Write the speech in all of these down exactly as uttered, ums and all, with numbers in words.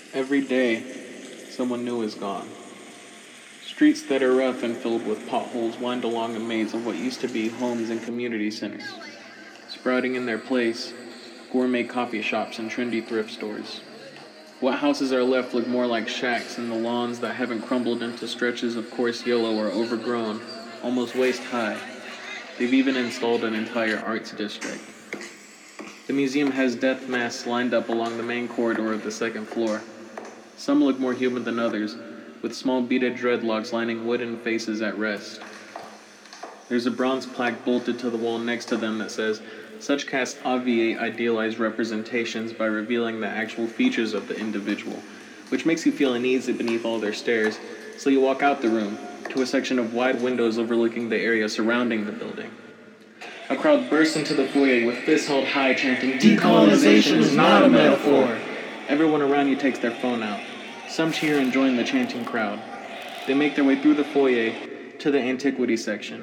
Every day, someone new is gone. Streets that are rough and filled with potholes wind along a maze of what used to be homes and community centers. Sprouting in their place, gourmet coffee shops and trendy thrift stores. What houses are left look more like shacks, and the lawns that haven't crumbled into stretches of coarse yellow are overgrown, almost waist high. They've even installed an entire arts district. The museum has death masks lined up along the main corridor of the second floor. Some look more human than others, with small beaded dreadlocks lining wooden faces at rest. There's a bronze plaque bolted to the wall next to them that says, "Such casts obviate idealized representations by revealing the actual features of the individual," which makes you feel uneasy beneath all their stares, so you walk out the room, to a section of wide windows overlooking the area surrounding the building. A crowd bursts into the foyer with fists held high, chanting, "Decolonization is not a metaphor!" Everyone around you takes their phone out. Some cheer and join the chanting crowd. They make their way through the foyer to the antiquity section.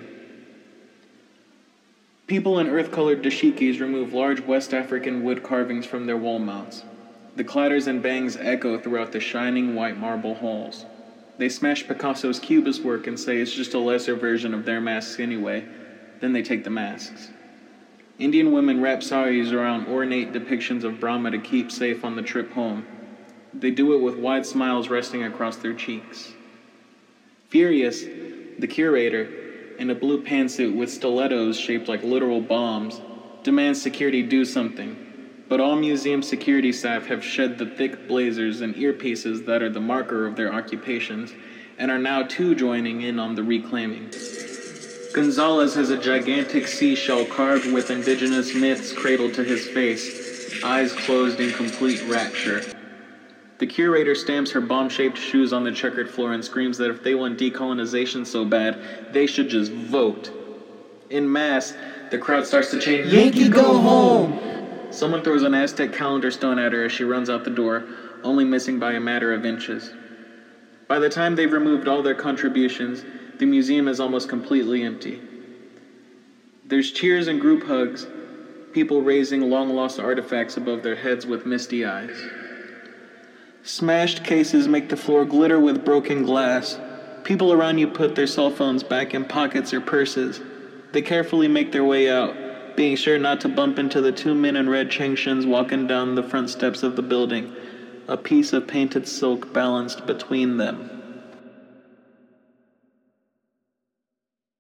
People in earth-colored dashikis remove large West African wood carvings from their wall mounts. The clatters and bangs echo throughout the shining white marble halls. They smash Picasso's Cubist work and say it's just a lesser version of their masks anyway. Then they take the masks. Indian women wrap saris around ornate depictions of Brahma to keep safe on the trip home. They do it with wide smiles resting across their cheeks. Furious, the curator, in a blue pantsuit with stilettos shaped like literal bombs, demands security do something, but all museum security staff have shed the thick blazers and earpieces that are the marker of their occupations, and are now too joining in on the reclaiming. Gonzalez has a gigantic seashell carved with indigenous myths cradled to his face, eyes closed in complete rapture. The curator stamps her bomb-shaped shoes on the checkered floor and screams that if they want decolonization so bad, they should just vote. In mass, the crowd starts to chant, "Yankee, go home!" Someone throws an Aztec calendar stone at her as she runs out the door, only missing by a matter of inches. By the time they've removed all their contributions, the museum is almost completely empty. There's cheers and group hugs, people raising long-lost artifacts above their heads with misty eyes. Smashed cases make the floor glitter with broken glass. People around you put their cell phones back in pockets or purses. They carefully make their way out, being sure not to bump into the two men in red Chengshens walking down the front steps of the building, a piece of painted silk balanced between them.